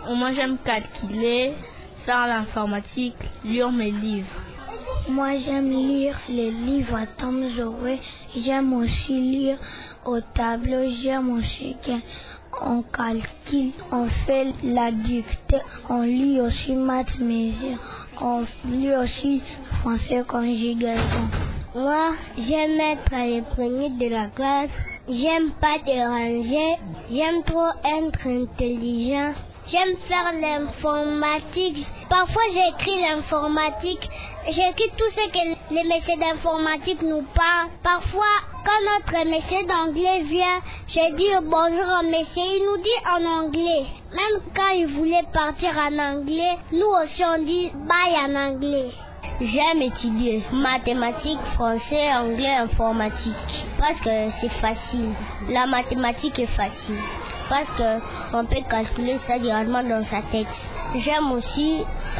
Moi, j'aime calculer, faire l'informatique, lire mes livres. Moi, j'aime lire les livres à Tom Sawyer. J'aime aussi lire au tableau. J'aime aussi qu'on calcule, on fait la dictée. On lit aussi maths, mesures. On lit aussi français conjugaison. Moi, j'aime être les premiers de la classe. J'aime pas déranger. J'aime trop être intelligent. J'aime faire l'informatique. Parfois, j'écris l'informatique. J'écris tout ce que les messieurs d'informatique nous parlent. Parfois, quand notre monsieur d'anglais vient, je dis bonjour au monsieur. Il nous dit en anglais. Même quand il voulait partir en anglais, nous aussi on dit bye en anglais. J'aime étudier mathématiques, français, anglais, informatique. Parce que c'est facile. La mathématique est facile. Parce qu'on peut calculer ça directement dans sa tête. J'aime aussi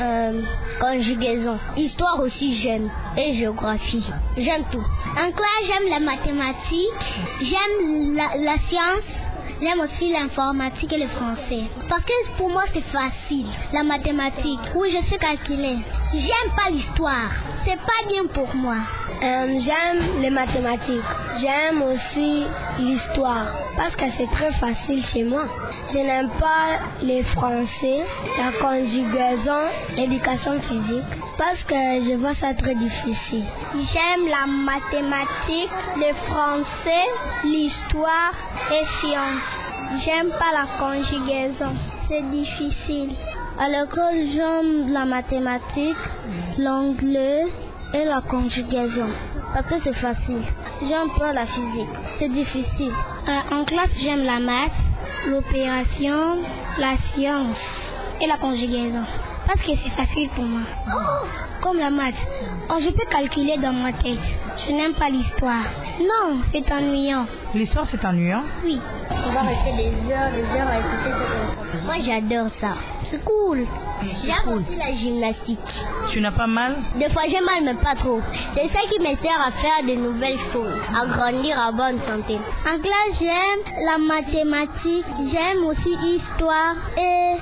conjugaison. Histoire aussi j'aime. Et géographie. J'aime tout. En classe, j'aime la mathématique. J'aime la science. J'aime aussi l'informatique et le français. Parce que pour moi, c'est facile. La mathématique. Oui, je sais calculer. J'aime pas l'histoire. C'est pas bien pour moi. J'aime les mathématiques. J'aime aussi l'histoire. Parce que c'est très facile chez moi. Je n'aime pas les français, la conjugaison, l'éducation physique. Parce que je vois ça très difficile. J'aime la mathématique, le français, l'histoire et sciences. J'aime pas la conjugaison. C'est difficile. À l'école, j'aime la mathématique, l'anglais et la conjugaison. Parce que c'est facile. J'aime pas la physique. C'est difficile. En classe, j'aime la maths, l'opération, la science et la conjugaison. Parce que c'est facile pour moi. Comme la maths. Je peux calculer dans ma tête. Je n'aime pas l'histoire. Non, c'est ennuyant. L'histoire, c'est ennuyant? Oui. On va rester des heures à écouter cette information. Moi, j'adore ça. C'est cool. J'aime aussi la gymnastique. Tu n'as pas mal? Des fois, j'ai mal, mais pas trop. C'est ça qui me sert à faire de nouvelles choses, à grandir en bonne santé. En classe, j'aime la mathématique. J'aime aussi histoire et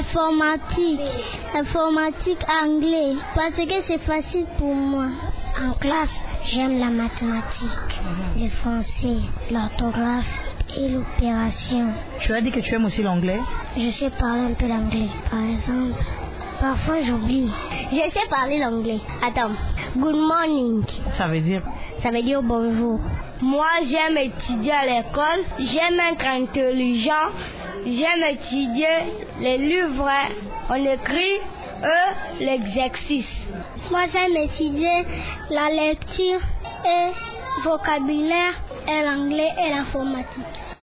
informatique anglais, parce que c'est facile pour moi. En classe, j'aime la mathématique, le français, l'orthographe et l'opération. Tu as dit que tu aimes aussi l'anglais? Je sais parler un peu l'anglais, par exemple. Parfois j'oublie. Je sais parler l'anglais. Attends. Good morning. Ça veut dire? Ça veut dire bonjour. Moi, j'aime étudier à l'école. J'aime être intelligent. J'aime étudier les livres. On écrit l'exercice. Moi, j'aime étudier la lecture et vocabulaire et l'anglais et l'informatique.